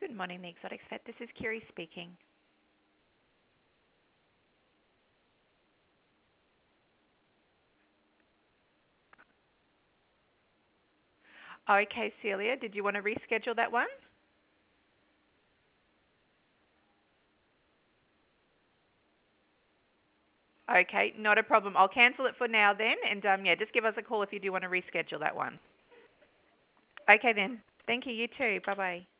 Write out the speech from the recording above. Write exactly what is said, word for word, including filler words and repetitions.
Good morning, the Exotics Vet. This is Kiri speaking. Okay, Celia, did you want to reschedule that one? Okay, not a problem. I'll cancel it for now then, and um, yeah, just give us a call if you do want to reschedule that one. Okay then. Thank you. You too. Bye bye.